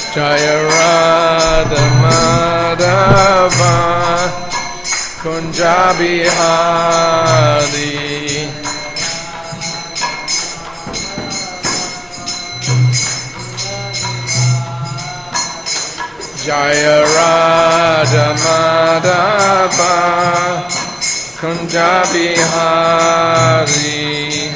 Jaya Radha Madhava Kunja Bihari Jaya Radha Madhava Kunja Bihari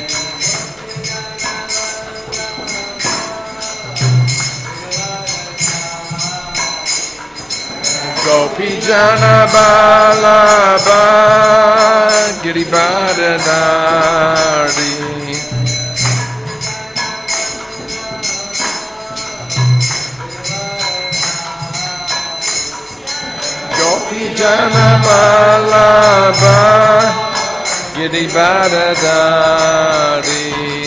Gopi Jana Balaba Giribadadari Gopi Jana Balaba Giribadadari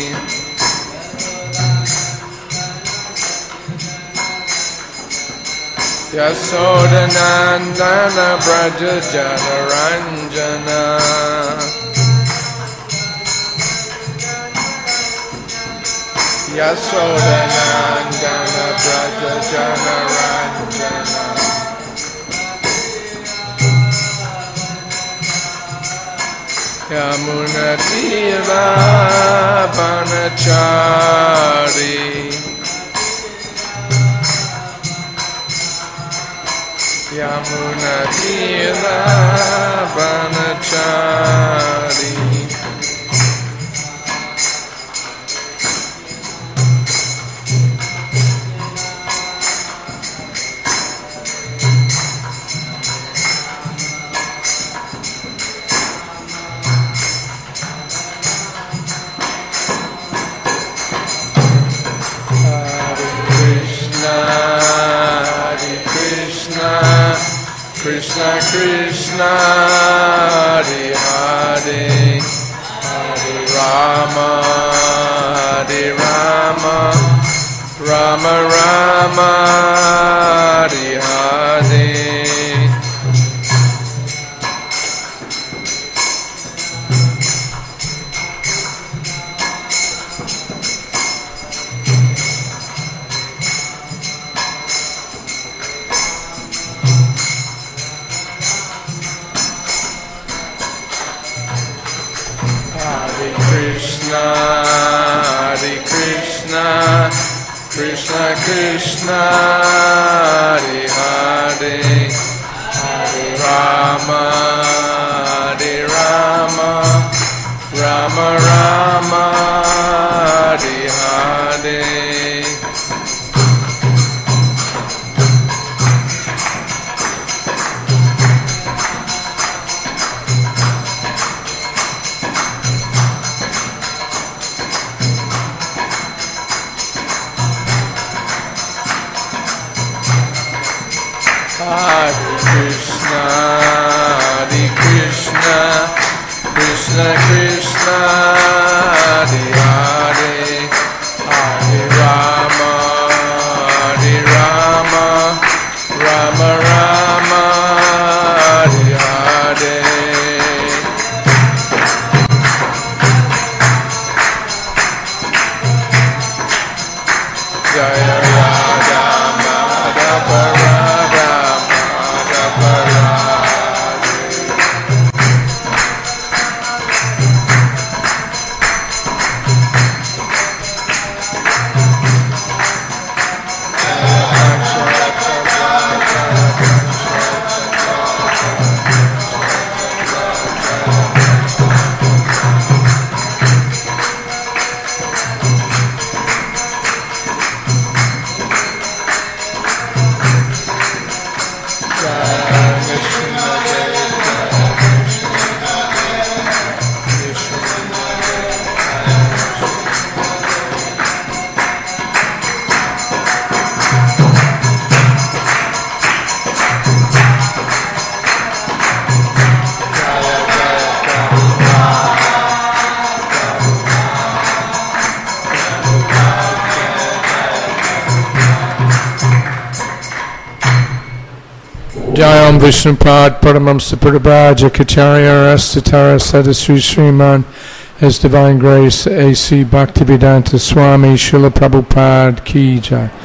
Yasoda Nandana Braja Janaranjana Yasoda Nandana Braja Janaranjana Yamuna Tira Banachari Yamuna Tira Banachari Krishna Krishna Hare Hare Hare Rama Hare Rama Rama Rama Hare Hare Krishna Krishna Hare Hare Hare Rama Hare Rama Rama Rama Hare Hare Krishna Krishna Hare Hare Hare Rama Hare Rama Rama Rama Hare Hare Jaya Radha Madhava Radha Madhava Jayam Vishnupad Paramamsa Pradabhaja Kacharya Rastatara Sadasri Sriman His Divine Grace A.C. Bhaktivedanta Swami Srila Prabhupada Ki Jai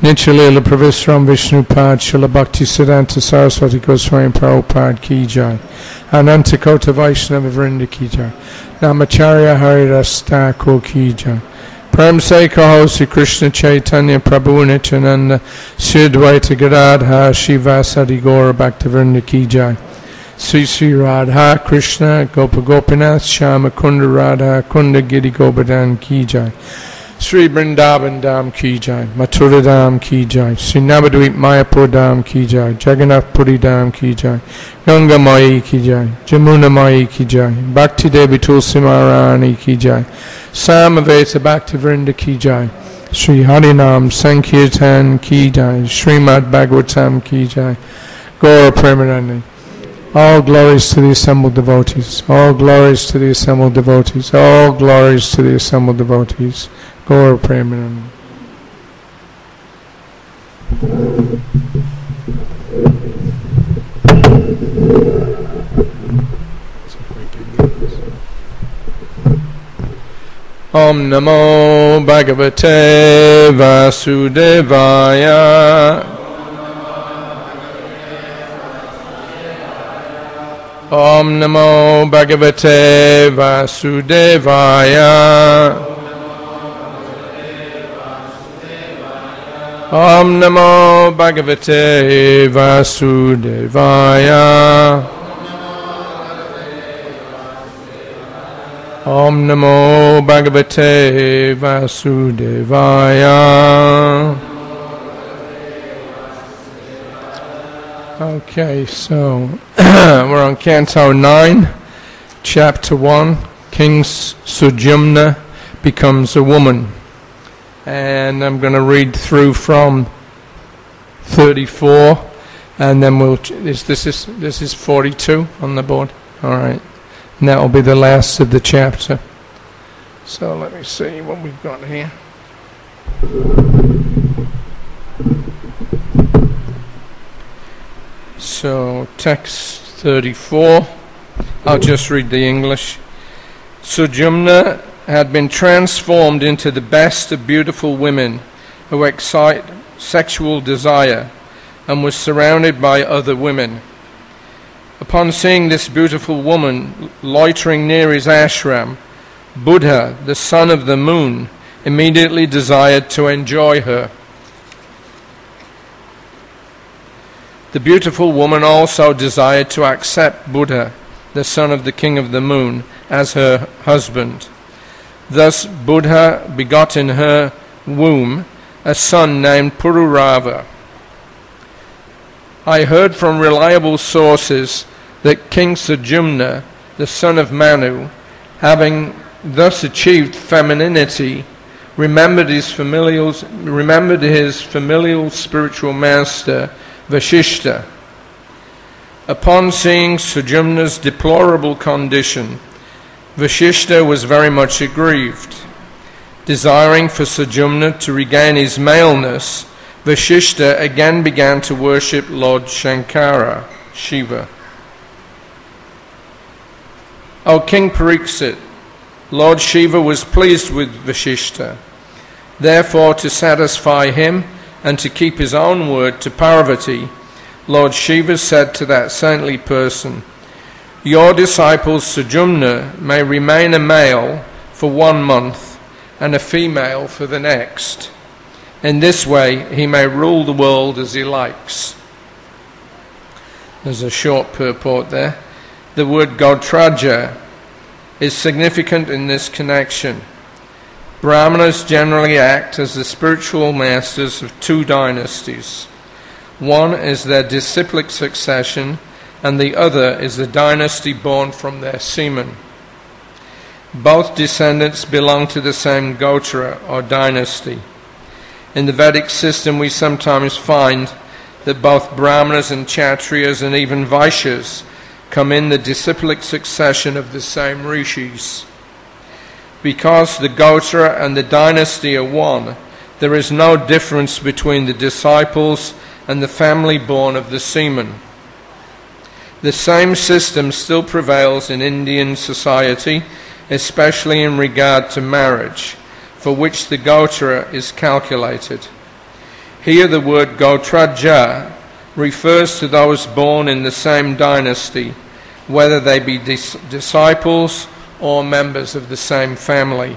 Nityalila Pravisram Vishnupad Srila Bhakti Siddhanta Saraswati Goswami Prabhupada Ki Jai. Ananta Kota Vaishnava Vrinda Ki Jai. Namacharya Haridas Thakur Ki Jai. Prem Se Kaho Sri Krishna Chaitanya Prabhu Nityananda Sri Advaita Gadadhar Shivasadi Gaura Bhaktivinoda Ki Jai. Sri Sri Radha Krishna Gopa Gopinath Shama Kunda Radha Kunda Giri Govardhan Ki Jai. Sri Vrindavan Dham Ki Jai, Mathura Dham Ki Jai, Sri Navadvip Mayapur Dham Ki Jai, Jagannath Puri Dham Ki Jai, Ganga Mai Ki Jai, Jamuna Mai Ki Jai, Bhakti Devi Tulsi Maharani Ki Jai, Samaveta Bhakti Vrinda Ki Jai, Sri Harinam Sankirtan Ki Jai, Srimad Bhagavatam Ki Jai, Gaura Premanandi. All glories to the assembled devotees, all glories to the assembled devotees, all glories to the assembled devotees. Gaura Premanandi. Om Namo Bhagavate Vasudevaya. Om Namo Bhagavate Vasudevaya. Om Namo Bhagavate Vasudevaya. Om Namo Bhagavate Vasudevaya. Okay, so we're on Canto 9, Chapter 1, King Sujumna becomes a woman. And I'm going to read through from 34, and then this is 42 on the board. All right, and that will be the last of the chapter. So let me see what we've got here. So text 34. I'll just read the English. Sujumna had been transformed into the best of beautiful women who excite sexual desire and was surrounded by other women. Upon seeing this beautiful woman loitering near his ashram, Buddha, the son of the moon, immediately desired to enjoy her. The beautiful woman also desired to accept Buddha, the son of the king of the moon, as her husband. Thus Buddha begot in her womb a son named Pururava. I heard from reliable sources that King Sujumna, the son of Manu, having thus achieved femininity, remembered his familial spiritual master, Vashishta. Upon seeing Sujumna's deplorable condition, Vashishta was very much aggrieved. Desiring for Sujumna to regain his maleness, Vashishta again began to worship Lord Shankara, Shiva. O King Pariksit, Lord Shiva was pleased with Vashishta. Therefore, to satisfy him and to keep his own word to Parvati, Lord Shiva said to that saintly person, "Your disciple Sujumna may remain a male for 1 month and a female for the next. In this way he may rule the world as he likes." There's a short purport there. The word Gotraja is significant in this connection. Brahmanas generally act as the spiritual masters of 2 dynasties. One is their disciplic succession, and the other is the dynasty born from their semen. Both descendants belong to the same Gotra or dynasty. In the Vedic system we sometimes find that both Brahmanas and Kshatriyas and even Vaishyas come in the disciplic succession of the same rishis. Because the Gotra and the dynasty are one, there is no difference between the disciples and the family born of the semen. The same system still prevails in Indian society, especially in regard to marriage, for which the Gotra is calculated. Here the word Gotraja refers to those born in the same dynasty, whether they be disciples or members of the same family.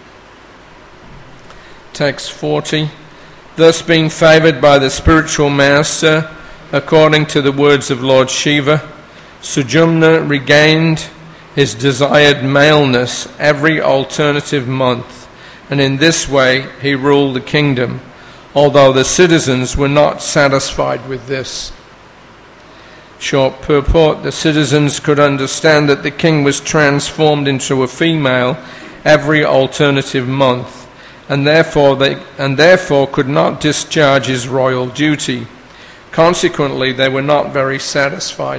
Text 40. Thus being favoured by the spiritual master, according to the words of Lord Shiva, Sujumna regained his desired maleness every alternative month, and in this way he ruled the kingdom, although the citizens were not satisfied with this. Short purport: the citizens could understand that the king was transformed into a female every alternative month, and therefore could not discharge his royal duty. Consequently, they were not very satisfied.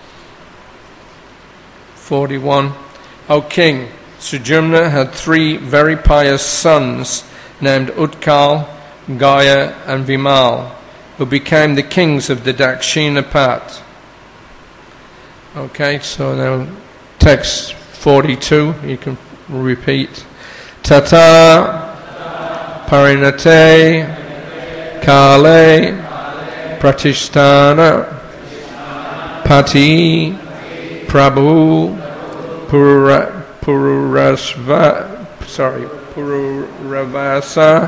41. O king, Sujumna had 3 very pious sons named Utkal, Gaya and Vimal, who became the kings of the Dakshinapat. Okay, so now text 42, you can repeat. Tata Parinate Kale Pratishtana Pati Prabhu Pururavasa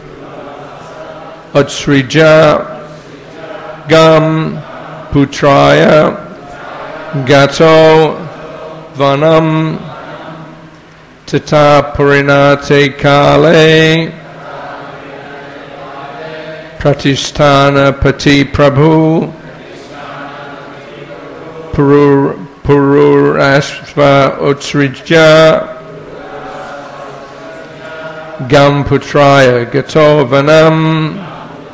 Utsrija Gam Putraya Gato Vanam Tata Parinate Kale Pratishtana Pati Prabhu Pururashva Utsrija Gam Putraya Gato Vanam.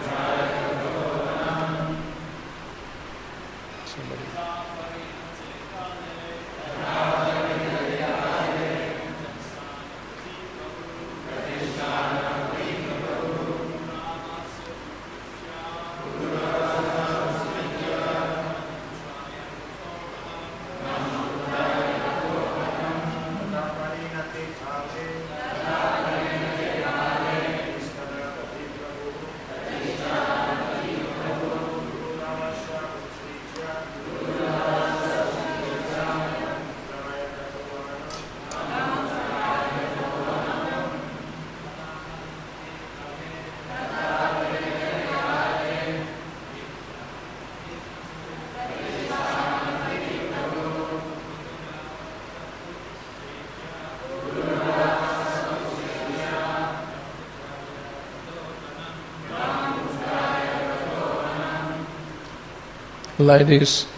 Ladies.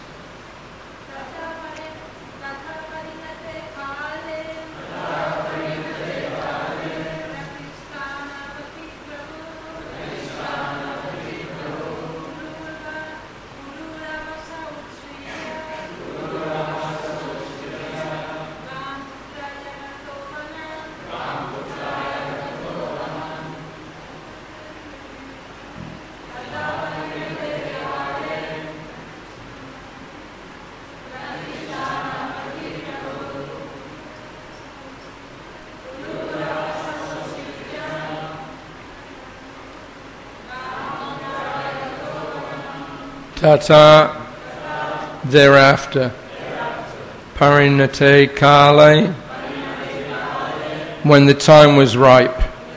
Tata, thereafter. Parinate Kale, when the time was ripe.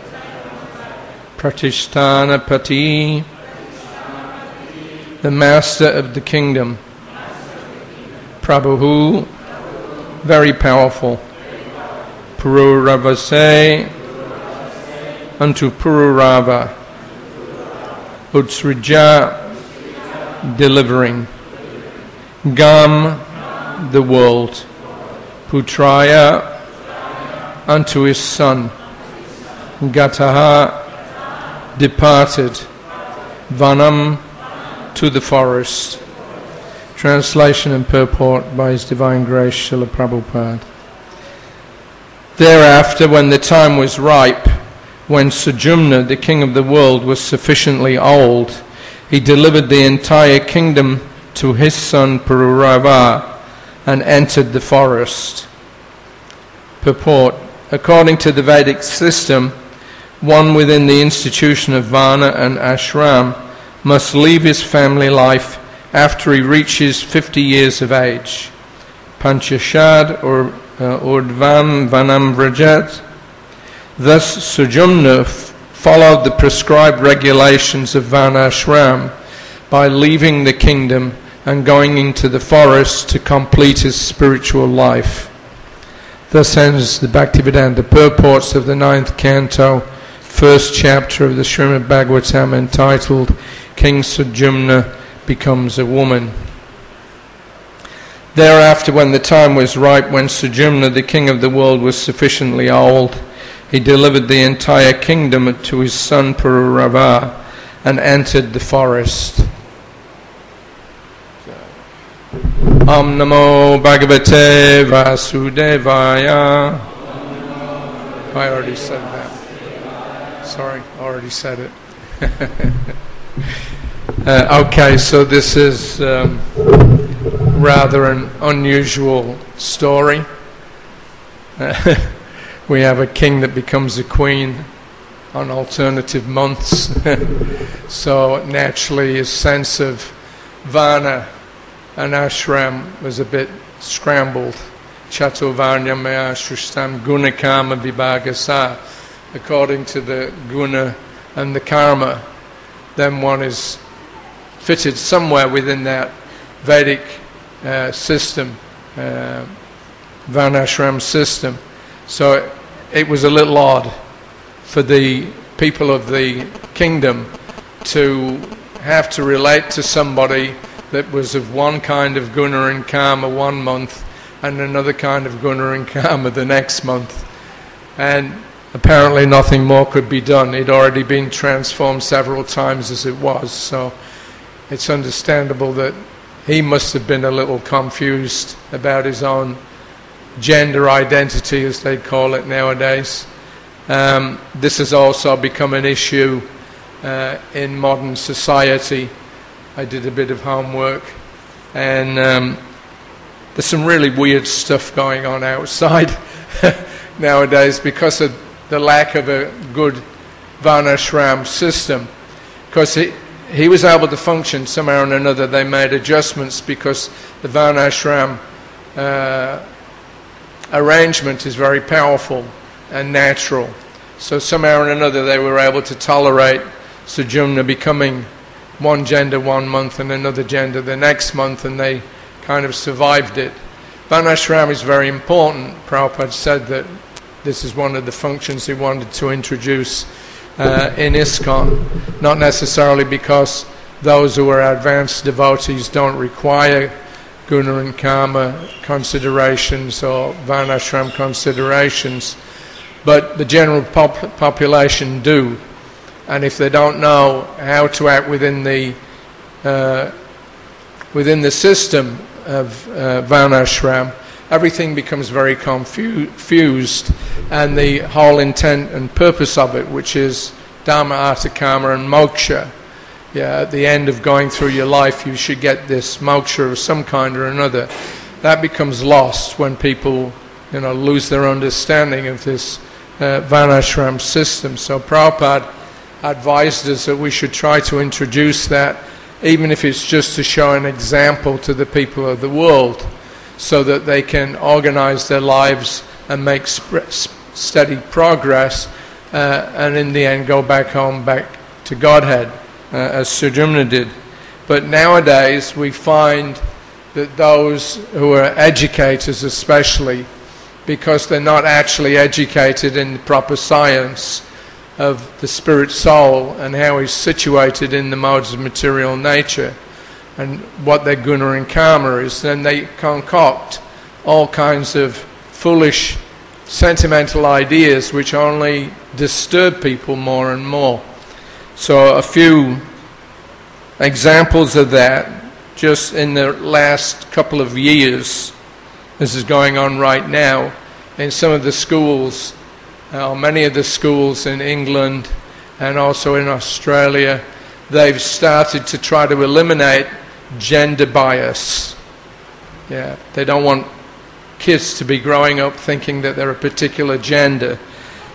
Pratishtana Pati, the master of the kingdom. Prabhu, very powerful. Pururavase, unto Pururava. Utsrija, delivering. Gam, the world. Putraya, unto his son. Gataha, departed. Vanam, to the forest. Translation and purport by His Divine Grace Srila Prabhupada. Thereafter, when the time was ripe, when Sujumna, the king of the world, was sufficiently old, he delivered the entire kingdom to his son Pururava and entered the forest. Purport: according to the Vedic system, one within the institution of Varna and ashram must leave his family life after he reaches 50 years of age. Panchashad or Urdvam Vanam Vrajat. Thus Sujumna followed the prescribed regulations of Varnashram by leaving the kingdom and going into the forest to complete his spiritual life. Thus ends the Bhaktivedanta purports of the 9th canto, 1st chapter of the Srimad Bhagavatam, entitled King Sujumna Becomes a Woman. Thereafter, when the time was ripe, when Sujumna, the king of the world, was sufficiently old, he delivered the entire kingdom to his son Pururava and entered the forest. Om Namo Bhagavate Vasudevaya. I already said that. Sorry, already said it. Okay, so this is rather an unusual story. We have a king that becomes a queen on alternative months. So naturally his sense of Varna and ashram was a bit scrambled. Chatuvarnya maya shrishtam gunakama vibhagasa. According to the guna and the karma, then one is fitted somewhere within that Vedic system, Varnashram system. So it was a little odd for the people of the kingdom to have to relate to somebody that was of one kind of guna and karma one month and another kind of guna and karma the next month. And apparently nothing more could be done. He'd already been transformed several times as it was, so it's understandable that he must have been a little confused about his own gender identity, as they call it nowadays. This has also become an issue in modern society. I did a bit of homework, and there's some really weird stuff going on outside nowadays because of the lack of a good Varnashram system. Because he was able to function somehow or another. They made adjustments because the Varnashram arrangement is very powerful and natural. So somehow or another they were able to tolerate Sujumna becoming one gender one month and another gender the next month, and they kind of survived it. Varnashram is very important. Prabhupada said that this is one of the functions he wanted to introduce in ISKCON, not necessarily because those who are advanced devotees don't require guna and karma considerations or Varnashram considerations, but the general population do. And if they don't know how to act within the system of Varnashram, everything becomes very confused, and the whole intent and purpose of it, which is Dharma, Artha, Kama and Moksha. Yeah, at the end of going through your life, you should get this moksha of some kind or another. That becomes lost when people, lose their understanding of this Varnashram system. So Prabhupada advised us that we should try to introduce that, even if it's just to show an example to the people of the world, so that they can organize their lives and make steady progress, and in the end go back home, back to Godhead, as Sujumna did. But nowadays we find that those who are educators especially, because they're not actually educated in the proper science of the spirit soul and how he's situated in the modes of material nature and what their guna and karma is, then they concoct all kinds of foolish sentimental ideas which only disturb people more and more. So a few examples of that, just in the last couple of years, this is going on right now in some of the schools, many of the schools in England and also in Australia. They've started to try to eliminate gender bias. Yeah, they don't want kids to be growing up thinking that they're a particular gender.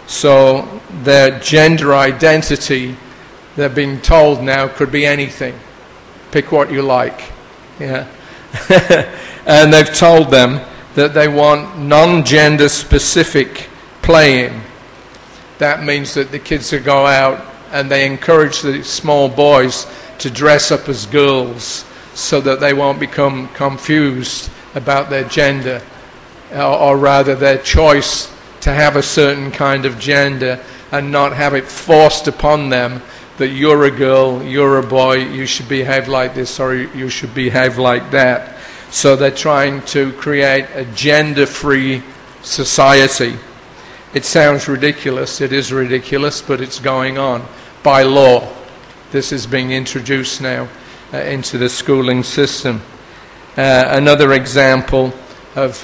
So their gender identity, they're being told now, could be anything. Pick what you like. Yeah. And they've told them that they want non-gender specific playing. That means that the kids will go out and they encourage the small boys to dress up as girls so that they won't become confused about their gender, or rather their choice to have a certain kind of gender, and not have it forced upon them that you're a girl, you're a boy, you should behave like this or you should behave like that. So they're trying to create a gender-free society. It sounds ridiculous, it is ridiculous, but it's going on by law. This is being introduced now into the schooling system. Another example of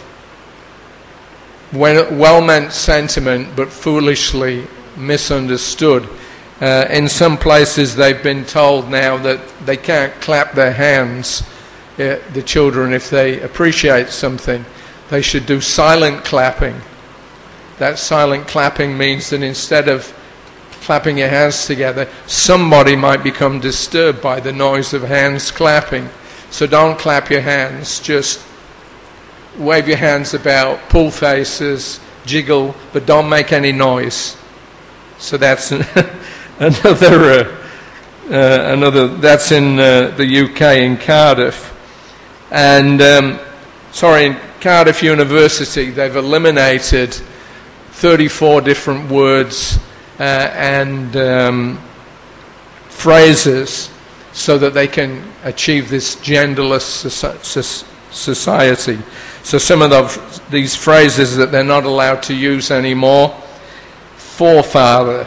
well-meant sentiment but foolishly misunderstood. In some places they've been told now that they can't clap their hands, the children, if they appreciate something. They should do silent clapping. That silent clapping means that instead of clapping your hands together, somebody might become disturbed by the noise of hands clapping. So don't clap your hands, just wave your hands about, pull faces, jiggle, but don't make any noise. So that's another that's in the UK, in Cardiff. And in Cardiff University, they've eliminated 34 different words and phrases so that they can achieve this genderless society. So some of these phrases that they're not allowed to use anymore: forefather,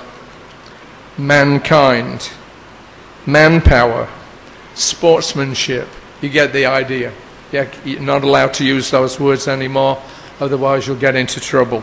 mankind, manpower, sportsmanship. You get the idea. You're not allowed to use those words anymore, otherwise you'll get into trouble.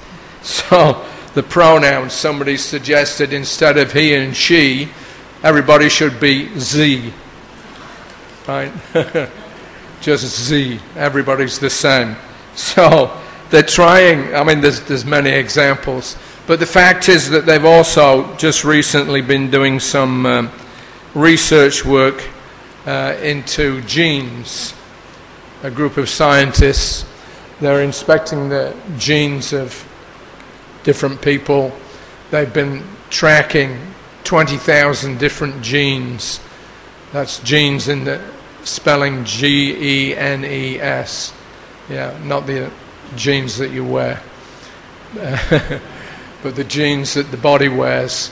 So the pronouns, somebody suggested instead of he and she, everybody should be Z. Right? Just Z. Everybody's the same. So they're trying, there's many examples. But the fact is that they've also just recently been doing some research work into genes. A group of scientists, they're inspecting the genes of different people. They've been tracking 20,000 different genes. That's genes in the spelling Genes. Yeah, not the jeans that you wear, but the genes that the body wears.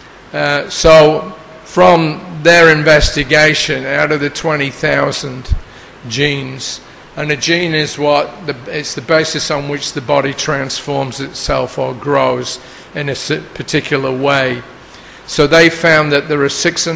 So from their investigation, out of the 20,000 genes, and a gene is it's the basis on which the body transforms itself or grows in a particular way. So they found that there are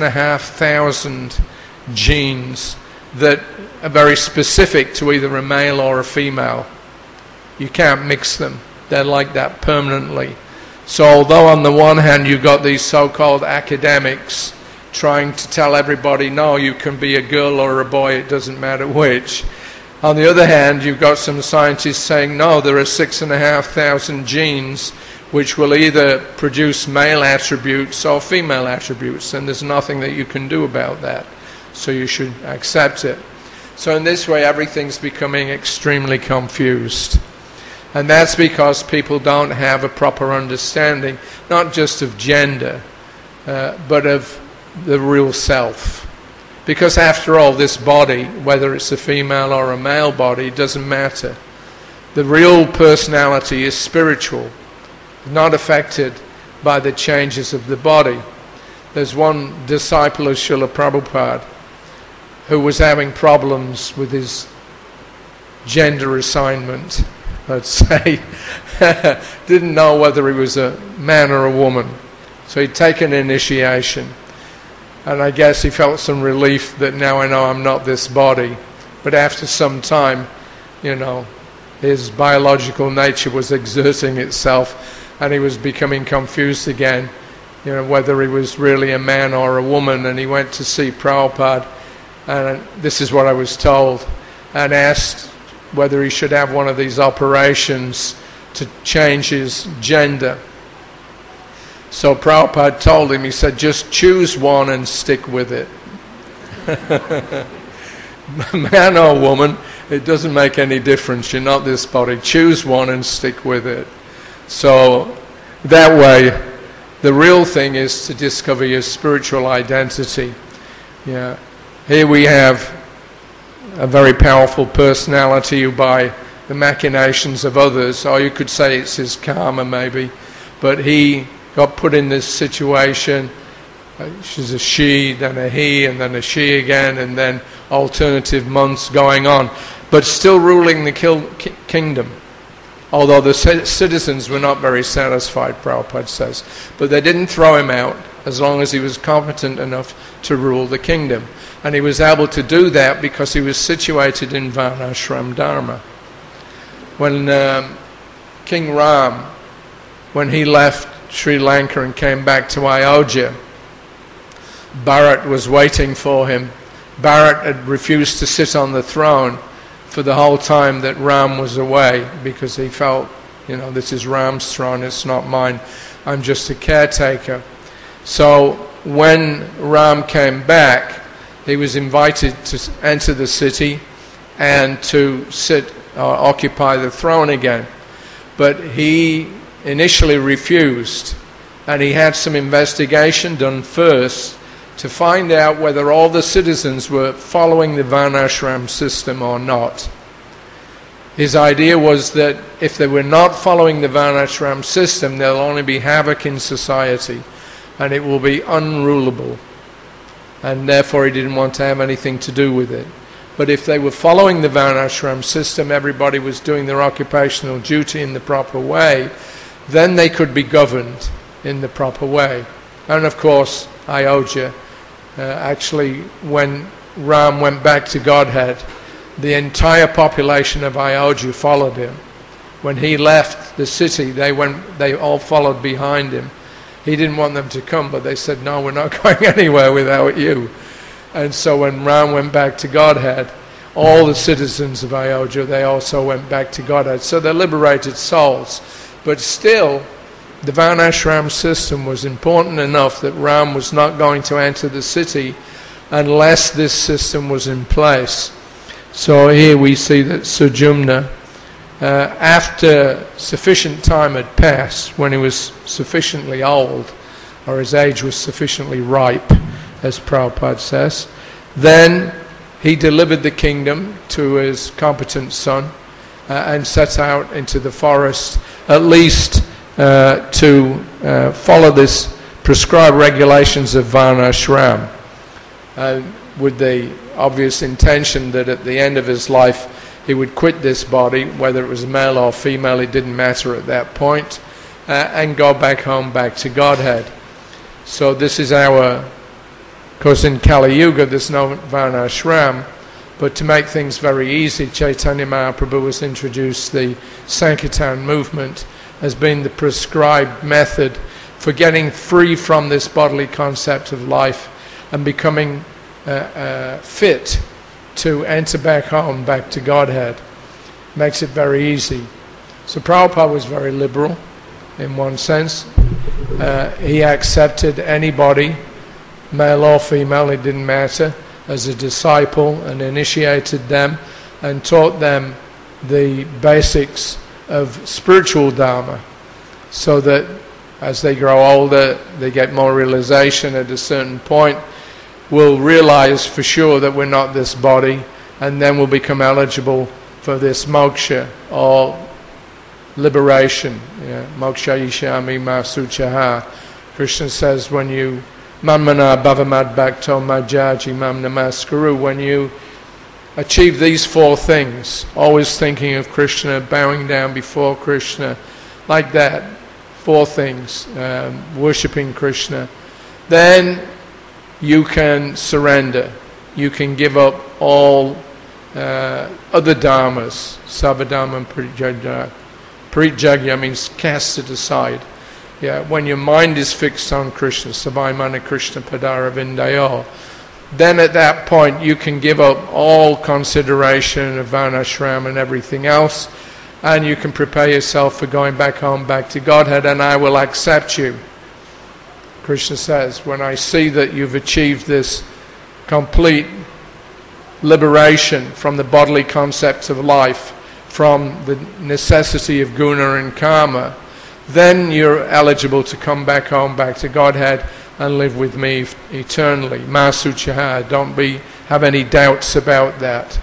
6,500 genes that are very specific to either a male or a female. You can't mix them. They're like that permanently. So although on the one hand you've got these so-called academics trying to tell everybody, no, you can be a girl or a boy, it doesn't matter which. On the other hand, you've got some scientists saying, no, there are 6,500 genes which will either produce male attributes or female attributes, and there's nothing that you can do about that. So you should accept it. So in this way, everything's becoming extremely confused. And that's because people don't have a proper understanding, not just of gender, but of the real self. Because after all, this body, whether it's a female or a male body, doesn't matter. The real personality is spiritual, not affected by the changes of the body. There's one disciple of Srila Prabhupada who was having problems with his gender assignment, let's say. Didn't know whether he was a man or a woman. So he'd taken initiation. And I guess he felt some relief that now I know I'm not this body. But after some time, his biological nature was exerting itself and he was becoming confused again, whether he was really a man or a woman. And he went to see Prabhupada, and this is what I was told, and asked whether he should have one of these operations to change his gender. So Prabhupada told him, he said, just choose one and stick with it. Man or woman, it doesn't make any difference. You're not this body. Choose one and stick with it. So that way, the real thing is to discover your spiritual identity. Yeah. Here we have a very powerful personality who, by the machinations of others, or you could say it's his karma maybe, but he got put in this situation. She's a she, then a he, and then a she again, and then alternative months going on, but still ruling the kingdom. Although the citizens were not very satisfied, Prabhupada says. But they didn't throw him out as long as he was competent enough to rule the kingdom. And he was able to do that because he was situated in Varnashram Dharma. When King Ram, when he left Sri Lanka and came back to Ayodhya, Bharat was waiting for him. Bharat had refused to sit on the throne for the whole time that Ram was away, because he felt, this is Ram's throne, it's not mine. I'm just a caretaker. So when Ram came back, he was invited to enter the city and to occupy the throne again. But he initially refused, and he had some investigation done first to find out whether all the citizens were following the Varnashram system or not. His idea was that if they were not following the Varnashram system, there'll only be havoc in society, and it will be unrulable. And therefore he didn't want to have anything to do with it. But if they were following the Varnashram system, everybody was doing their occupational duty in the proper way, then they could be governed in the proper way. And of course, Ayodhya, actually, when Ram went back to Godhead, the entire population of Ayodhya followed him. When he left the city, they all followed behind him. He didn't want them to come, but they said, no, we're not going anywhere without you. And so when Ram went back to Godhead, all the citizens of Ayodhya, they also went back to Godhead. So they're liberated souls. But still, the Varnashram system was important enough that Ram was not going to enter the city unless this system was in place. So here we see that Sujumna, after sufficient time had passed, when he was sufficiently old, or his age was sufficiently ripe, as Prabhupada says, then he delivered the kingdom to his competent son and set out into the forest, at least to follow this prescribed regulations of Varnashram, with the obvious intention that at the end of his life he would quit this body, whether it was male or female, it didn't matter at that point, and go back home, back to Godhead. So this is of course in Kali Yuga there's no Varnashram, but to make things very easy, Chaitanya Mahaprabhu has introduced the Sankirtan movement as being the prescribed method for getting free from this bodily concept of life and becoming fit to enter back home, back to Godhead. Makes it very easy. So Prabhupada was very liberal in one sense. He accepted anybody, male or female, it didn't matter, as a disciple, and initiated them and taught them the basics of spiritual Dharma, so that as they grow older, they get more realization at a certain point, will realize for sure that we're not this body, and then will become eligible for this moksha, or liberation. Moksha ishami masuchaha. Krishna says, when you manmana bhavamad bhakto majaji mam namaskaru, when you achieve these four things, always thinking of Krishna, bowing down before Krishna, like that, four things, worshipping Krishna, then you can surrender. You can give up all other dharmas. Sabadharma prijagya. Prijagya means cast it aside. When your mind is fixed on Krishna, Sabaimana Krishna Padara Vindayo, then at that point you can give up all consideration of Varnashram and everything else, and you can prepare yourself for going back home, back to Godhead, and I will accept you. Krishna says, when I see that you've achieved this complete liberation from the bodily concepts of life, from the necessity of guna and karma, then you're eligible to come back home, back to Godhead, and live with me eternally. Masuchaha, don't have any doubts about that.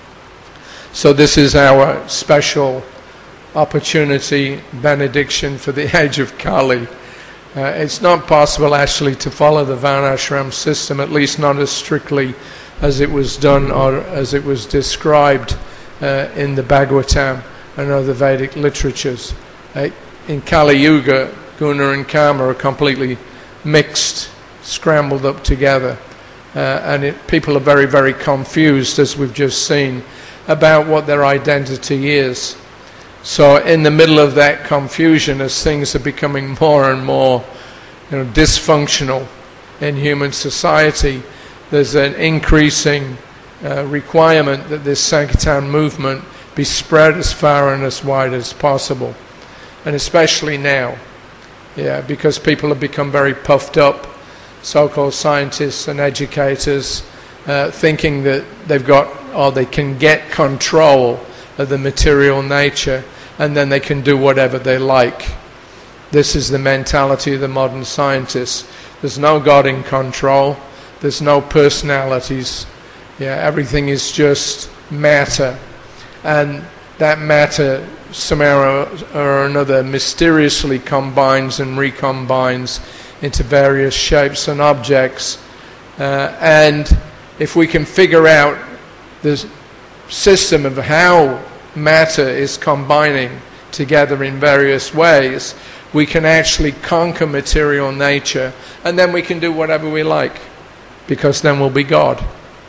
So this is our special opportunity, benediction for the age of Kali. It's not possible actually to follow the Varnashram system, at least not as strictly as it was done or as it was described in the Bhagavatam and other Vedic literatures. In Kali Yuga, guna and karma are completely mixed, scrambled up together, and people are very, very confused, as we've just seen, about what their identity is. So in the middle of that confusion, as things are becoming more and more dysfunctional in human society, there's an increasing requirement that this Sankirtan movement be spread as far and as wide as possible. And especially now, because people have become very puffed up, so-called scientists and educators, thinking that they've got, or they can get control of the material nature, and then they can do whatever they like. This is the mentality of the modern scientists. There's no God in control. There's no personalities. Everything is just matter. And that matter somehow or another mysteriously combines and recombines into various shapes and objects. And if we can figure out the system of how matter is combining together in various ways, we can actually conquer material nature, and then we can do whatever we like, because then we'll be God.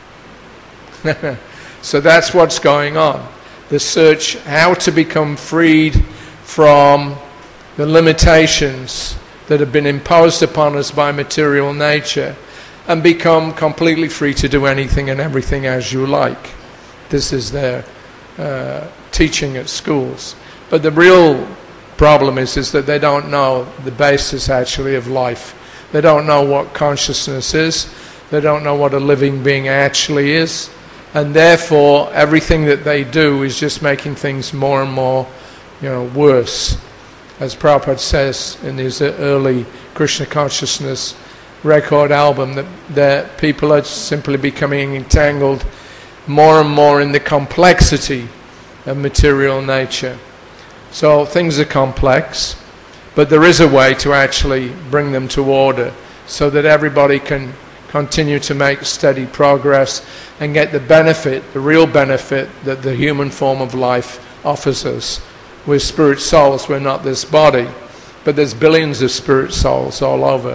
So that's what's going on. The search how to become freed from the limitations that have been imposed upon us by material nature and become completely free to do anything and everything as you like. This is their teaching at schools. But the real problem is that they don't know the basis actually of life. They don't know what consciousness is. They don't know what a living being actually is. And therefore, everything that they do is just making things more and more, worse. As Prabhupada says in his early Krishna consciousness record album, that people are simply becoming entangled more and more in the complexity of material nature. So things are complex, but there is a way to actually bring them to order so that everybody can continue to make steady progress and get the benefit, the real benefit that the human form of life offers us. We're spirit souls, we're not this body, but there's billions of spirit souls all over,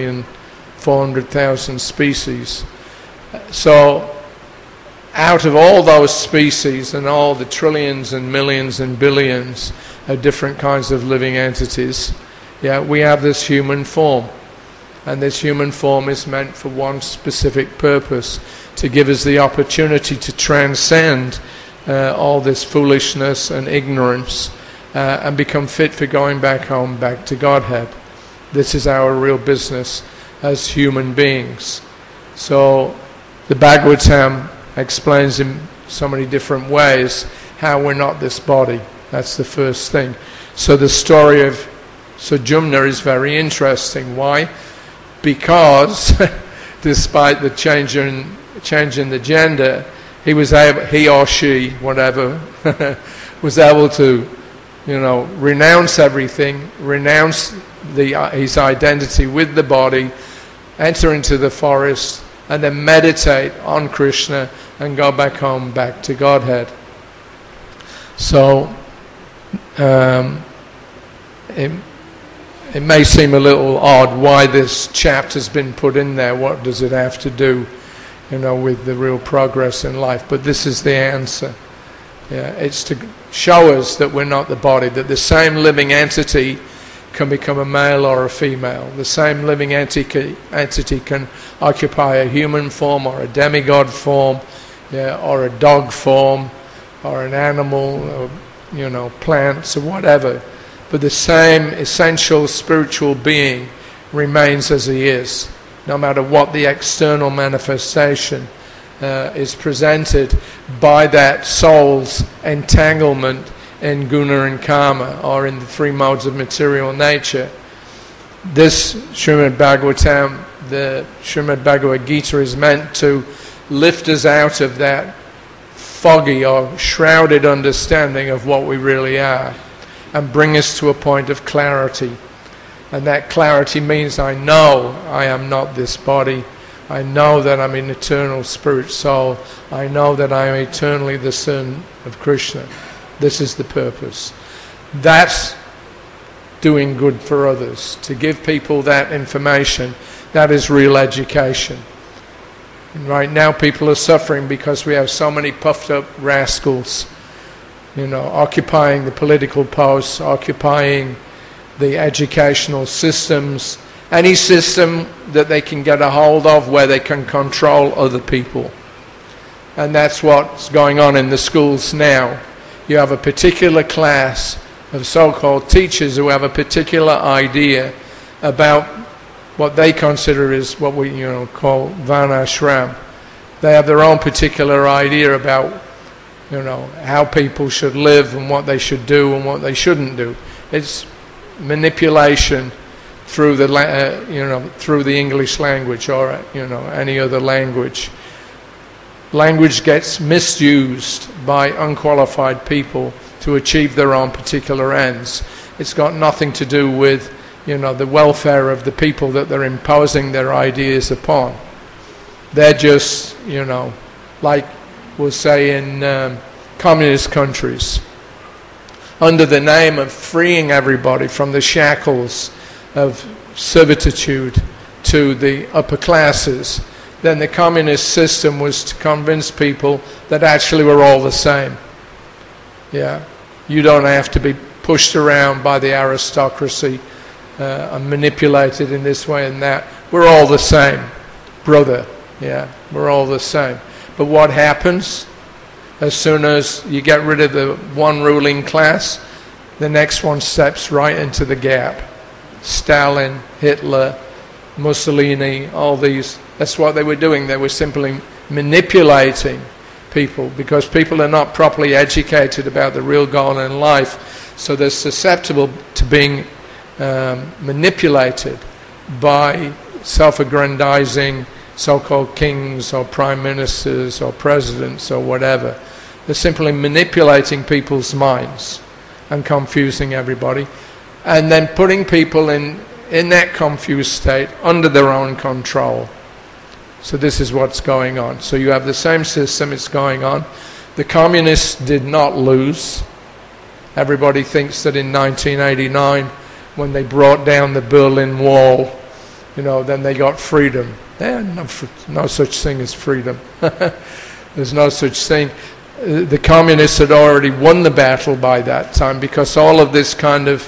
8,400,000 species. So out of all those species and all the trillions and millions and billions of different kinds of living entities, we have this human form. And this human form is meant for one specific purpose, to give us the opportunity to transcend all this foolishness and ignorance and become fit for going back home, back to Godhead. This is our real business as human beings. So the Bhagavatam explains in so many different ways how we're not this body. That's the first thing. So the story of Sujumna is very interesting. Why? Because despite the change in the gender, he or she, whatever, was able to, renounce everything, renounce his identity with the body, enter into the forest, and then meditate on Krishna and go back home, back to Godhead. So it may seem a little odd why this chapter's been put in there. What does it have to do, with the real progress in life? But this is the answer. It's to show us that we're not the body, that the same living entity can become a male or a female. The same living entity can occupy a human form or a demigod form, or a dog form, or an animal, or plants or whatever. But the same essential spiritual being remains as he is, no matter what the external manifestation is presented by that soul's entanglement in guna and karma, or in the three modes of material nature. This Srimad Bhagavatam, the Srimad Bhagavad Gita, is meant to lift us out of that foggy or shrouded understanding of what we really are and bring us to a point of clarity. And that clarity means I know I am not this body. I know that I'm an eternal spirit soul. I know that I am eternally the son of Krishna. This is the purpose. That's doing good for others. To give people that information, that is real education. And right now people are suffering because we have so many puffed up rascals, occupying the political posts, occupying the educational systems, any system that they can get a hold of where they can control other people. And that's what's going on in the schools now. You have a particular class of so-called teachers who have a particular idea about what they consider is what we call varnashram. They have their own particular idea about how people should live and what they should do and what they shouldn't do. It's manipulation through the through the English language or any other language. Language gets misused by unqualified people to achieve their own particular ends. It's got nothing to do with the welfare of the people that they're imposing their ideas upon. They're just like we'll say in communist countries, under the name of freeing everybody from the shackles of servitude to the upper classes, then the communist system was to convince people that actually we're all the same. Yeah, you don't have to be pushed around by the aristocracy and manipulated in this way and that. We're all the same, brother. Yeah, we're all the same. But what happens? As soon as you get rid of the one ruling class, the next one steps right into the gap. Stalin, Hitler, Mussolini, all these. That's what they were doing. They were simply manipulating people because people are not properly educated about the real goal in life. So they're susceptible to being manipulated by self-aggrandizing so-called kings or prime ministers or presidents or whatever. They're simply manipulating people's minds and confusing everybody, and then putting people in that confused state under their own control. So this is what's going on. So you have the same system, it's going on. The communists did not lose. Everybody thinks that in 1989, when they brought down the Berlin Wall, then they got freedom. There's no such thing as freedom. There's no such thing. The communists had already won the battle by that time, because all of this kind of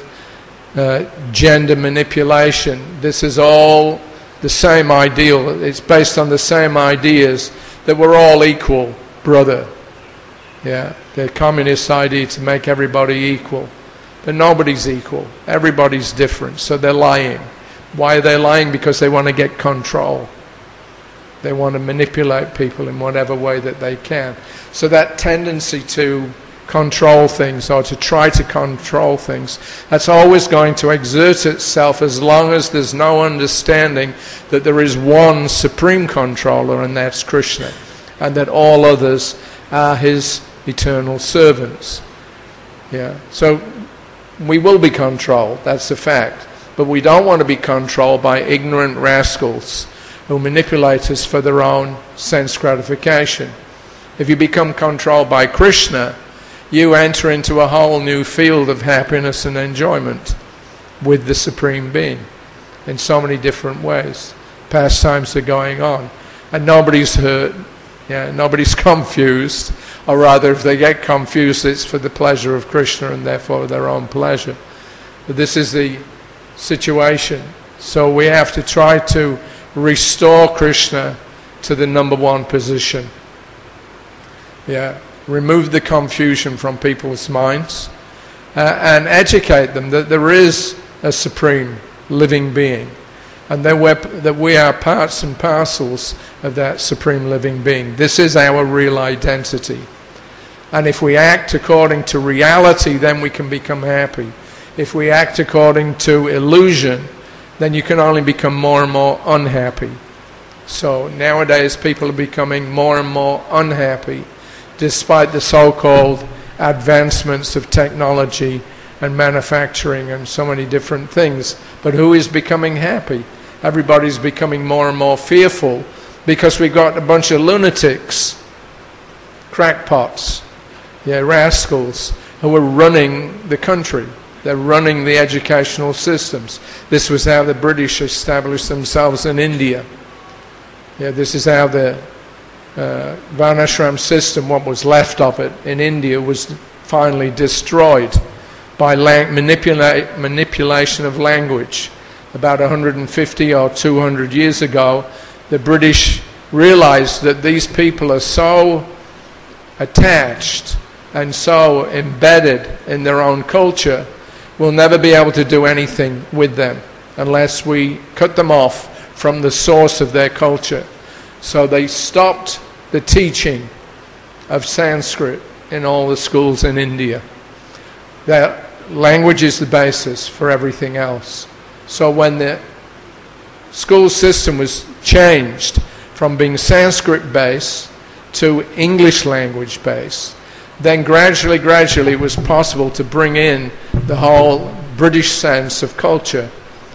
gender manipulation, this is all the same ideal. It's based on the same ideas that we're all equal, brother. Yeah, the communist idea to make everybody equal. But nobody's equal. Everybody's different. So they're lying. Why are they lying? Because they want to get control. They want to manipulate people in whatever way that they can. So that tendency to control things or to try to control things, that's always going to exert itself as long as there's no understanding that there is one supreme controller, and that's Krishna, and that all others are his eternal servants. Yeah. So we will be controlled, that's a fact. But we don't want to be controlled by ignorant rascals who manipulate us for their own sense gratification. If you become controlled by Krishna, you enter into a whole new field of happiness and enjoyment with the Supreme Being in so many different ways. Pastimes are going on, and nobody's hurt. Yeah, nobody's confused, or rather, if they get confused, it's for the pleasure of Krishna and therefore their own pleasure. But this is the situation. So we have to try to restore Krishna to the number one position. Yeah, remove the confusion from people's minds and educate them that there is a supreme living being, and that we are parts and parcels of that supreme living being. This is our real identity. And if we act according to reality, then we can become happy. If we act according to illusion, then you can only become more and more unhappy. So nowadays people are becoming more and more unhappy despite the so-called advancements of technology and manufacturing and so many different things. But who is becoming happy? Everybody's becoming more and more fearful because we've got a bunch of lunatics, crackpots, rascals, who are running the country. They're running the educational systems. This was how the British established themselves in India. This is how the Varnashram system, what was left of it in India, was finally destroyed by manipulation of language. About 150 or 200 years ago, the British realized that these people are so attached and so embedded in their own culture, we'll never be able to do anything with them unless we cut them off from the source of their culture. So they stopped the teaching of Sanskrit in all the schools in India. That language is the basis for everything else. So when the school system was changed from being Sanskrit based to English language based, then gradually it was possible to bring in the whole British sense of culture,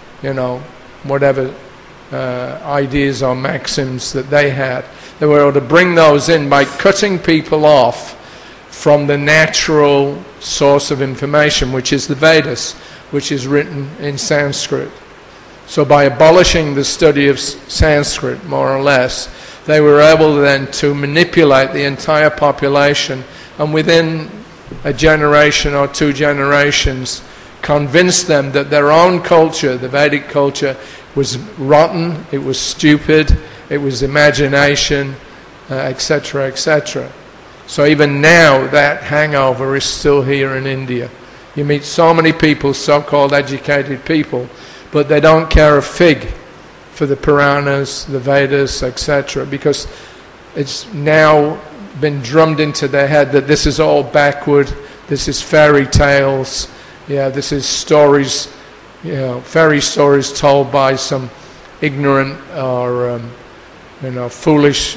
whatever ideas or maxims that they had. They were able to bring those in by cutting people off from the natural source of information, which is the Vedas, which is written in Sanskrit. So by abolishing the study of Sanskrit, more or less, they were able then to manipulate the entire population, and within a generation or 2 generations, convince them that their own culture, the Vedic culture, was rotten, it was stupid, it was imagination, etc., etc. So even now that hangover is still here in India. You meet so many people, so-called educated people, but they don't care a fig for the Puranas, the Vedas, etc., because it's now been drummed into their head that this is all backward, this is fairy tales, this is stories, fairy stories told by some ignorant or foolish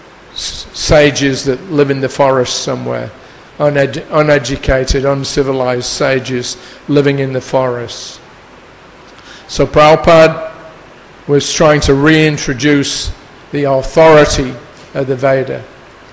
sages that live in the forest somewhere, uneducated, uncivilized sages living in the forest. So Prabhupada was trying to reintroduce the authority of the Veda,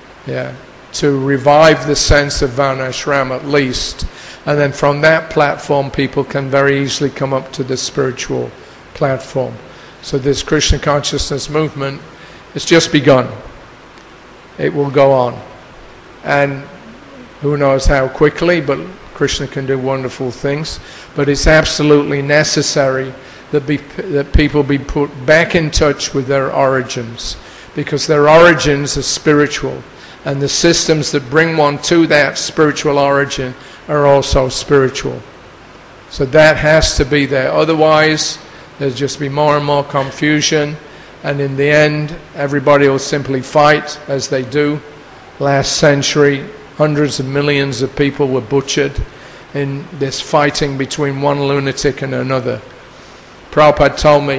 to revive the sense of Varnashram at least, and then from that platform people can very easily come up to the spiritual platform. So this Krishna consciousness movement has just begun. It will go on, and who knows how quickly, but Krishna can do wonderful things. But it's absolutely necessary that people be put back in touch with their origins, because their origins are spiritual, and the systems that bring one to that spiritual origin are also spiritual. So that has to be there. Otherwise, there'll just be more and more confusion, and in the end, everybody will simply fight as they do. Last century, hundreds of millions of people were butchered in this fighting between one lunatic and another. Prabhupada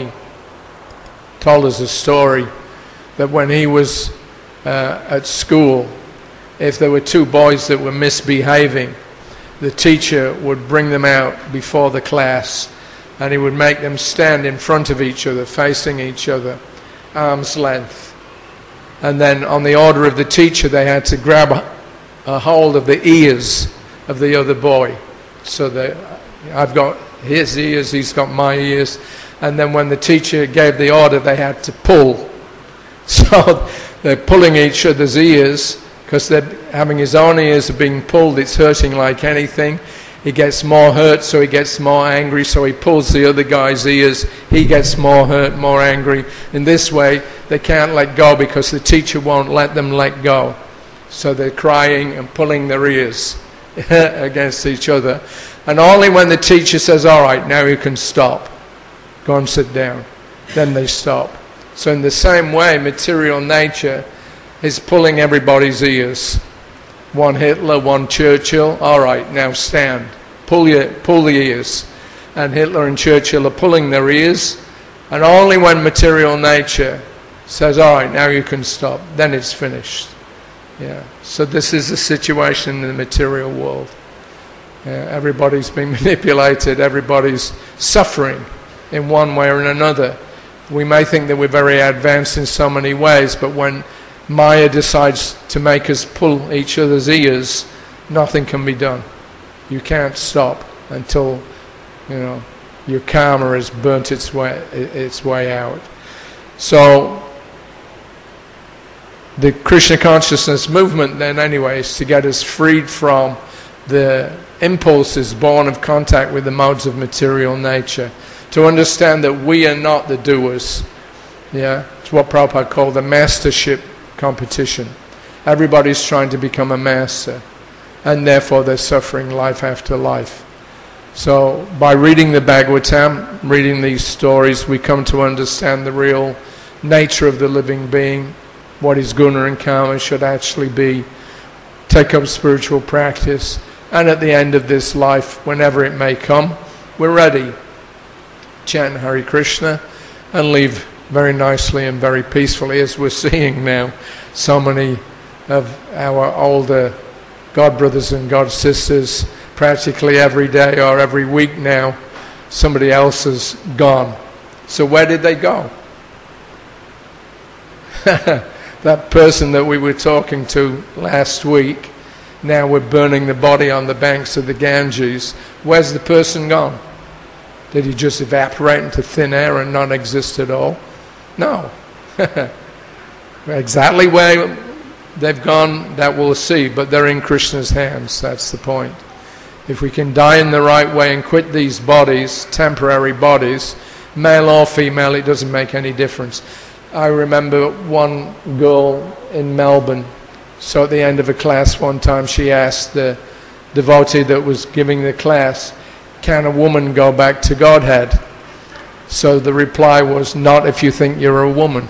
told us a story that when he was at school, if there were 2 boys that were misbehaving, the teacher would bring them out before the class, and he would make them stand in front of each other, facing each other, arm's length. And then on the order of the teacher, they had to grab a hold of the ears of the other boy. So I've got his ears, he's got my ears. And then when the teacher gave the order, they had to pull. So they're pulling each other's ears, because they're having his own ears are being pulled. It's hurting like anything. He gets more hurt, so he gets more angry, so he pulls the other guy's ears. He gets more hurt, more angry. In this way, they can't let go because the teacher won't let them let go. So they're crying and pulling their ears against each other. And only when the teacher says, all right, now you can stop, go and sit down, then they stop. So in the same way, material nature is pulling everybody's ears. One Hitler, one Churchill, all right, now stand. Pull the ears. And Hitler and Churchill are pulling their ears, and only when material nature says, all right, now you can stop, then it's finished. Yeah. So this is the situation in the material world. Everybody's being manipulated, everybody's suffering in one way or another. We may think that we're very advanced in so many ways, but when Maya decides to make us pull each other's ears, nothing can be done. You can't stop until, your karma has burnt its way out. So the Krishna consciousness movement then anyway is to get us freed from the impulses born of contact with the modes of material nature, to understand that we are not the doers. Yeah, it's what Prabhupada called the mastership competition. Everybody's trying to become a master, and therefore they're suffering life after life. So by reading the Bhagavatam, reading these stories, we come to understand the real nature of the living being, what his guna and karma should actually be, take up spiritual practice, and at the end of this life, whenever it may come, we're ready. Chant Hare Krishna and leave very nicely and very peacefully, as we're seeing now. So many of our older God brothers and God sisters, practically every day or every week now, somebody else has gone. So where did they go? That person that we were talking to last week, now we're burning the body on the banks of the Ganges. Where's the person gone? Did he just evaporate into thin air and not exist at all? No. Exactly where they've gone, that we'll see, but they're in Krishna's hands. That's the point. If we can die in the right way and quit these bodies, temporary bodies, male or female, it doesn't make any difference. I remember one girl in Melbourne, so at the end of a class one time she asked the devotee that was giving the class, can a woman go back to Godhead? So the reply was, not if you think you're a woman.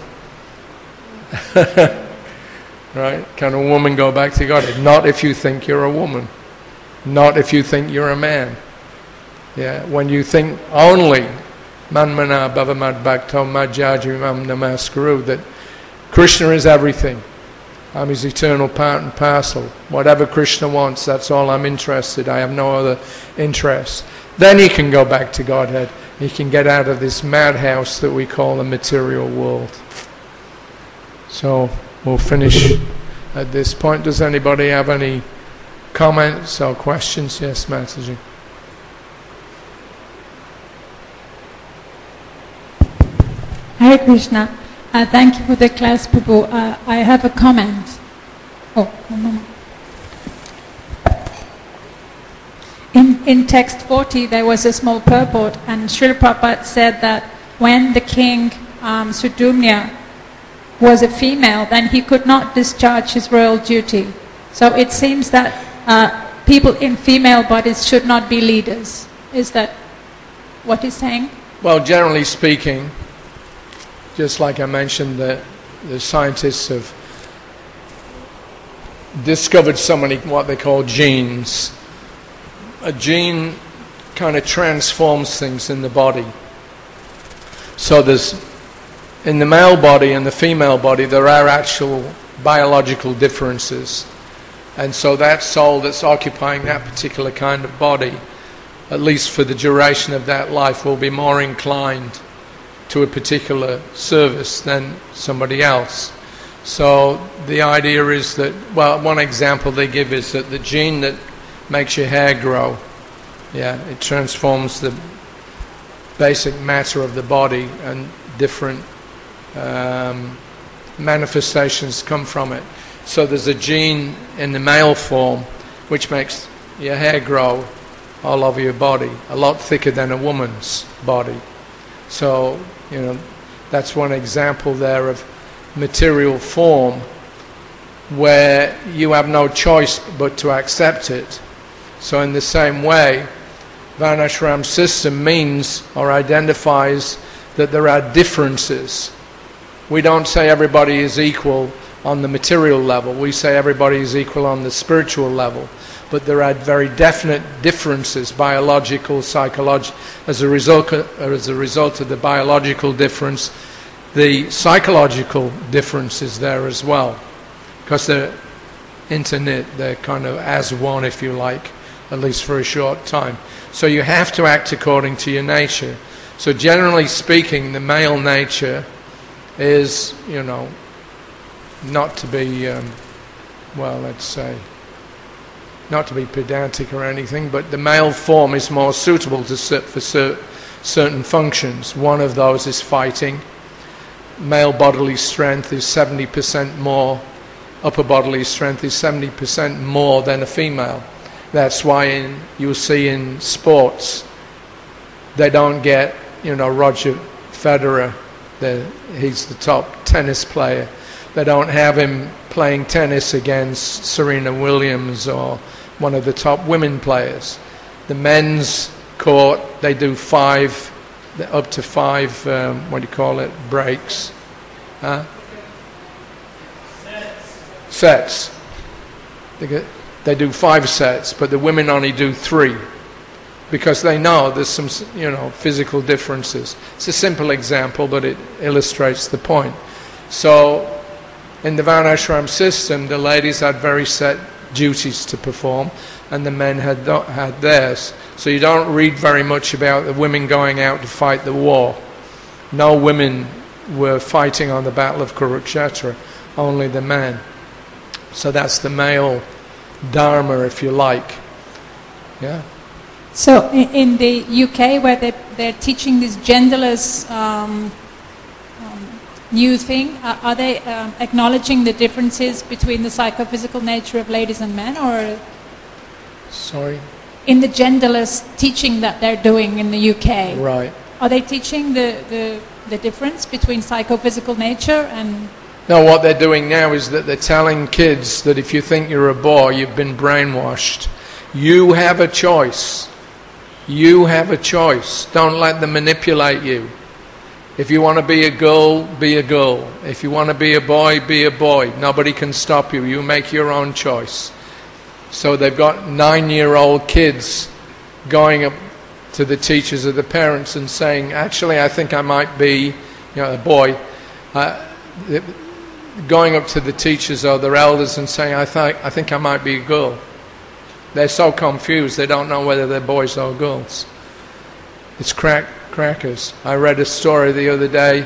Right? Can a woman go back to Godhead? Not if you think you're a woman. Not if you think you're a man. Yeah, when you think only manmana bhavamad bhakto majjajimam namaskaru, that Krishna is everything. I'm his eternal part and parcel. Whatever Krishna wants, that's all I'm interested. I have no other interest. Then he can go back to Godhead. He can get out of this madhouse that we call the material world. So we'll finish at this point. Does anybody have any comments or questions? Yes, Mataji. Hare Krishna. Thank you for the class, Prabhu. I have a comment. Oh, one moment. In text 40, there was a small purport, and Srila Prabhupada said that when the king Sudumna was a female, then he could not discharge his royal duty. So it seems that people in female bodies should not be leaders. Is that what he's saying? Well, generally speaking, just like I mentioned, the scientists have discovered so many what they call genes. A gene kind of transforms things in the body. So there's, in the male body and the female body, there are actual biological differences. And so that soul that's occupying that particular kind of body, at least for the duration of that life, will be more inclined to a particular service than somebody else. So the idea is that, well, one example they give is that the gene that makes your hair grow, it transforms the basic matter of the body, and different manifestations come from it. So there's a gene in the male form which makes your hair grow all over your body, a lot thicker than a woman's body. So, that's one example there of material form where you have no choice but to accept it. So in the same way, Varnashram system means or identifies that there are differences. We don't say everybody is equal on the material level. We say everybody is equal on the spiritual level. But there are very definite differences, biological, psychological. As a result of the biological difference, the psychological difference is there as well. Because they're interknit, they're kind of as one, if you like, at least for a short time. So you have to act according to your nature. So generally speaking, the male nature is, not to be, let's say, not to be pedantic or anything, but the male form is more suitable for certain functions. One of those is fighting. Male bodily strength is 70% more, upper bodily strength is 70% more than a female. That's why you'll see in sports, they don't get, Roger Federer, he's the top tennis player. They don't have him playing tennis against Serena Williams or one of the top women players. The men's court, they do up to five, breaks. Sets. They do 5 sets, but the women only do 3 because they know there's some, physical differences. It's a simple example, but it illustrates the point. So in the Varnashram system, the ladies had very set duties to perform, and the men had theirs. So you don't read very much about the women going out to fight the war. No women were fighting on the Battle of Kurukshetra, only the men. So that's the male dharma, if you like. Yeah. So in the UK, where they're teaching this genderless new thing, are they acknowledging the differences between the psychophysical nature of ladies and men, or? Sorry? In the genderless teaching that they're doing in the UK, right? Are they teaching the difference between psychophysical nature and? No, what they're doing now is that they're telling kids that if you think you're a boy, you've been brainwashed. You have a choice. You have a choice. Don't let them manipulate you. If you want to be a girl, be a girl. If you want to be a boy, be a boy. Nobody can stop you. You make your own choice. So they've got 9-year-old kids going up to the teachers or the parents and saying, actually, I think I might be, a boy. Going up to the teachers or their elders and saying, I think I might be a girl. They're so confused, they don't know whether they're boys or girls. It's crackers. I read a story the other day.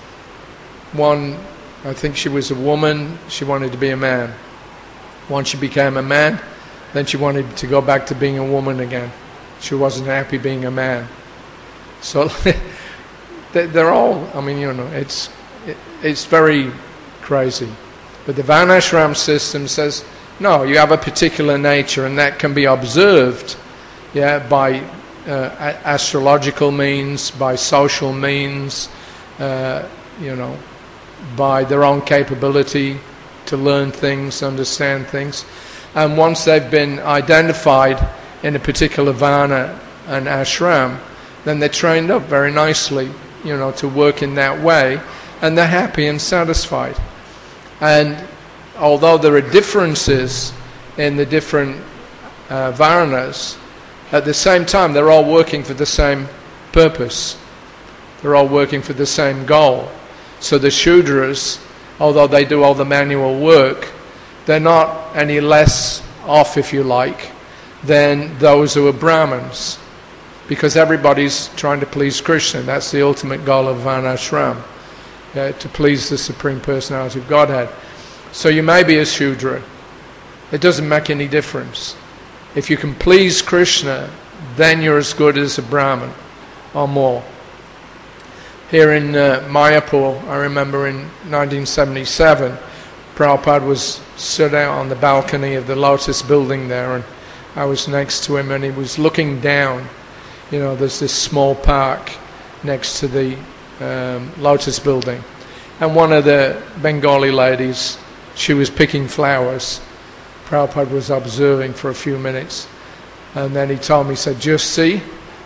I think she was a woman, she wanted to be a man. Once she became a man, then she wanted to go back to being a woman again. She wasn't happy being a man. So they're all, it's very crazy. But the Varnashram system says, no, you have a particular nature, and that can be observed by astrological means, by social means, by their own capability to learn things, understand things. And once they've been identified in a particular Varna and ashram, then they're trained up very nicely, to work in that way, and they're happy and satisfied. And although there are differences in the different Varnas, at the same time they're all working for the same purpose. They're all working for the same goal. So the Shudras, although they do all the manual work, they're not any less off, if you like, than those who are Brahmins. Because everybody's trying to please Krishna. That's the ultimate goal of Varnashram, to please the Supreme Personality of Godhead. So you may be a Shudra. It doesn't make any difference. If you can please Krishna, then you're as good as a Brahmin or more. Here in Mayapur, I remember in 1977, Prabhupada was stood out on the balcony of the Lotus building there, and I was next to him, and he was looking down. There's this small park next to the Lotus building. And one of the Bengali ladies, she was picking flowers. Prabhupada was observing for a few minutes. And then he told me, he said, just see,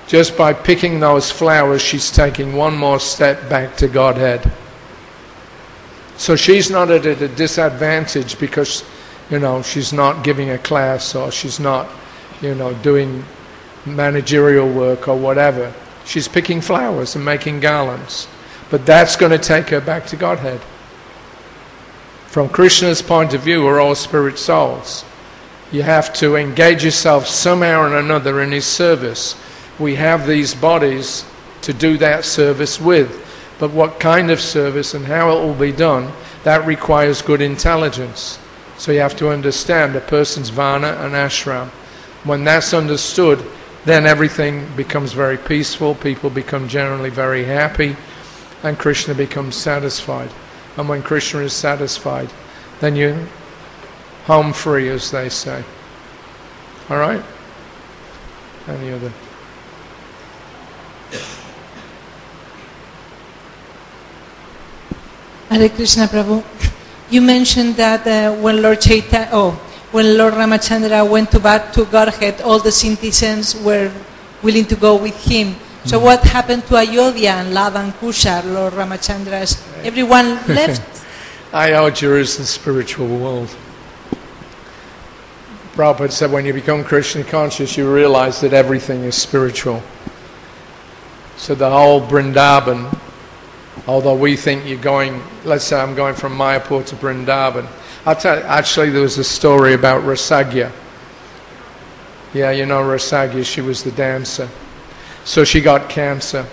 just by picking those flowers, she's taking one more step back to Godhead. So she's not at a disadvantage because, she's not giving a class or she's not, doing managerial work or whatever. She's picking flowers and making garlands. But that's going to take her back to Godhead. From Krishna's point of view, we're all spirit souls. You have to engage yourself somehow or another in his service. We have these bodies to do that service with. But what kind of service and how it will be done, that requires good intelligence. So you have to understand a person's varna and ashram. When that's understood, then everything becomes very peaceful, people become generally very happy, and Krishna becomes satisfied. And when Krishna is satisfied, then you're home free, as they say. All right? Any other? Hare Krishna Prabhu, you mentioned that when Lord Ramachandra went back to Godhead, all the citizens were willing to go with him. So what happened to Ayodhya and Lava and Kusha, Lord Ramachandra's? Everyone left? Ayodhya is the spiritual world. Prabhupada said when you become Krishna conscious, you realize that everything is spiritual. So the whole Vrindavan, although we think you're going, let's say I'm going from Mayapur to Vrindavan. I'll tell you, actually there was a story about Rasagya. Yeah, you know Rasagya, she was the dancer. So she got cancer.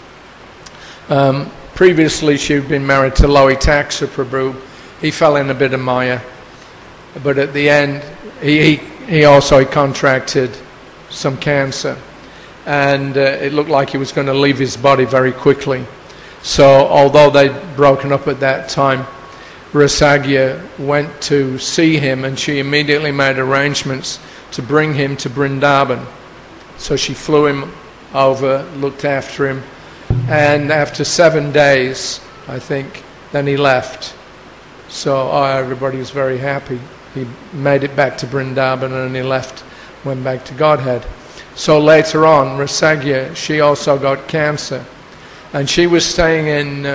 Previously she'd been married to Loitaksha Prabhu. He fell in a bit of Maya. But at the end, he also contracted some cancer. And it looked like he was going to leave his body very quickly. So although they'd broken up at that time, Rasagya went to see him and she immediately made arrangements to bring him to Vrindavan. So she flew him over, looked after him, and after 7 days, I think, then he left. So everybody was very happy. He made it back to Vrindavan and he left, went back to Godhead. So later on, Rasagya, she also got cancer. And she was staying in,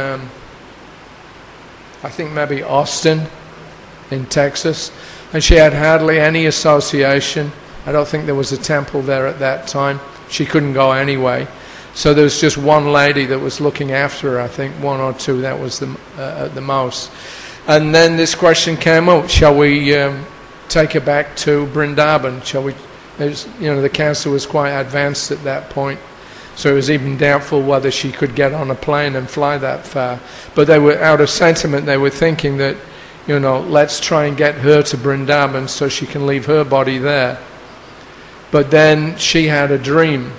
I think maybe Austin in Texas. And she had hardly any association. I don't think there was a temple there at that time. She couldn't go anyway. So there was just one lady that was looking after her, I think, one or two, that was at the most. And then this question came up, shall we take her back to Vrindavan? Shall we? The cancer was quite advanced at that point. So it was even doubtful whether she could get on a plane and fly that far. But they were, out of sentiment, they were thinking that, let's try and get her to Vrindavan so she can leave her body there. But then she had a dream.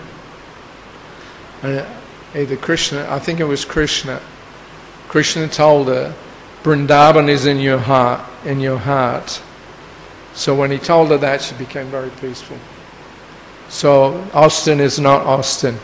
Either Krishna, I think it was Krishna. Krishna told her, Vrindavan is in your heart. So when he told her that, she became very peaceful. So Austin is not Austin.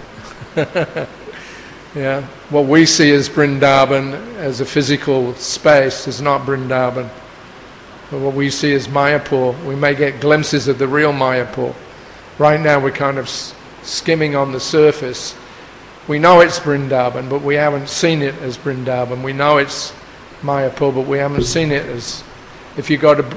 Yeah, what we see as Vrindavan, as a physical space, is not Vrindavan. But what we see as Mayapur, we may get glimpses of the real Mayapur. Right now we're kind of skimming on the surface. We know it's Vrindavan, but we haven't seen it as Vrindavan. We know it's Mayapur, but we haven't seen it as... If you go to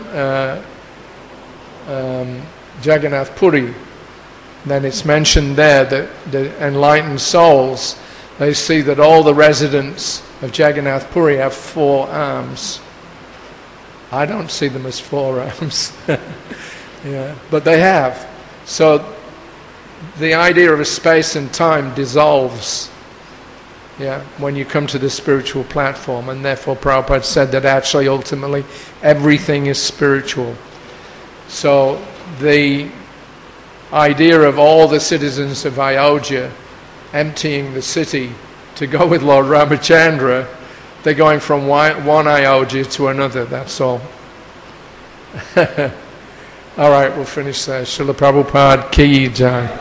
Jagannath Puri, then it's mentioned there that the enlightened souls, they see that all the residents of Jagannath Puri have 4 arms. I don't see them as 4 arms. Yeah, but they have. So the idea of a space and time dissolves, when you come to the spiritual platform, and therefore Prabhupada said that actually ultimately everything is spiritual. So the idea of all the citizens of Ayodhya emptying the city to go with Lord Ramachandra, they're going from one Ayodhya to another, that's all. All right, we'll finish there. Srila Prabhupada Ki Jai.